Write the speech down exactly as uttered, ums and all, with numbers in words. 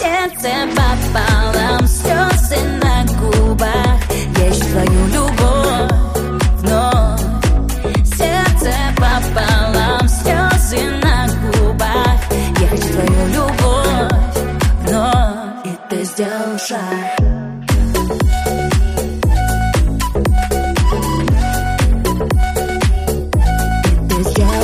сердце пополам, слезы на губах. Я ищу твою любовь вновь. Сердце пополам, слезы на губах. Я хочу твою любовь вновь. И ты сделал шаг. Ты сделал